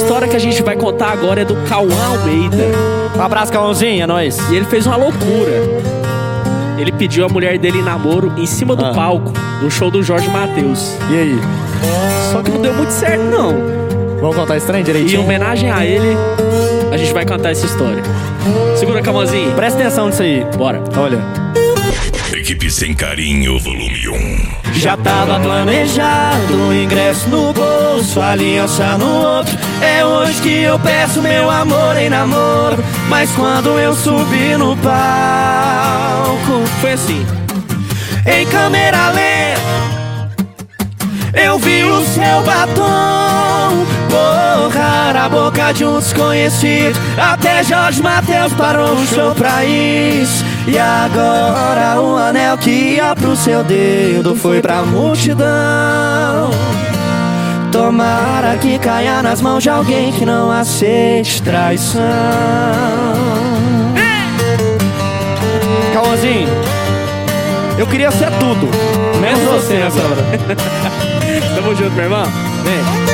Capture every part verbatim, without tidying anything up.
história que a gente vai contar agora é do Cauã Almeida. Um abraço, Cauãzinho, é nóis. E ele fez uma loucura. Ele pediu a mulher dele em namoro em cima do ah. palco, no show do Jorge Mateus. E aí? Só que não deu muito certo, não. Vamos contar esse trem E em direitinho? homenagem a ele, a gente vai cantar essa história. Segura, Cauãzinho. Presta atenção nisso aí. Bora. Olha. Equipe Sem Carinho, volume um. Já tava planejado o ingresso no bolso, a aliança no outro. É hoje que eu peço meu amor em namoro. Mas quando eu subi no palco, Foi assim. em câmera lenta, eu vi o seu batom borrar a boca de um desconhecido. Até Jorge Mateus parou o show pra isso. E agora o anel que ia pro seu dedo foi pra multidão. Tomara que caia nas mãos de alguém que não aceite traição. Cauãzinho, eu queria ser tudo, menos você nessa hora. Tamo junto, meu irmão. Vem.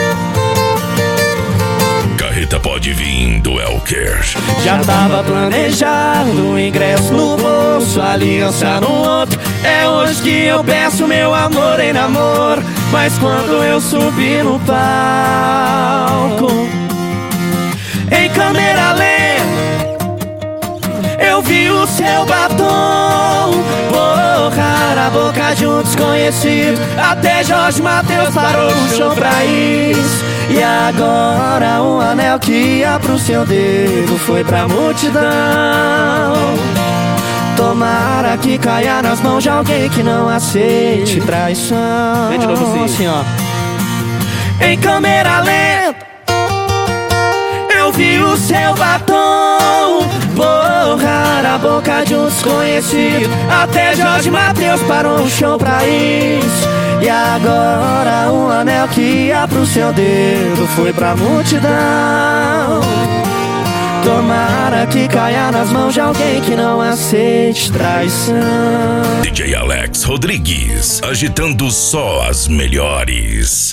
Carreta pode vir do Elker. Já tava planejado o ingresso no bolso, a aliança no outro. É hoje que eu peço meu amor em namoro. Mas quando eu subi no palco, em câmera lenta, eu vi o seu batom borrar a boca de um desconhecido. Até Jorge Mateus parou o show pra isso. E agora o anel que ia pro seu dedo foi pra multidão. Tomara que caia nas mãos de alguém que não aceite traição. Vem de novo assim. Assim, ó. Em câmera lenta, eu vi o seu batom borrar a boca de um desconhecido. Até Jorge Mateus parou o show pra isso. E agora o anel que ia pro seu dedo foi pra multidão. Tomara que caia nas mãos de alguém que não aceite traição. D J Alex Rodrigues, agitando só as melhores.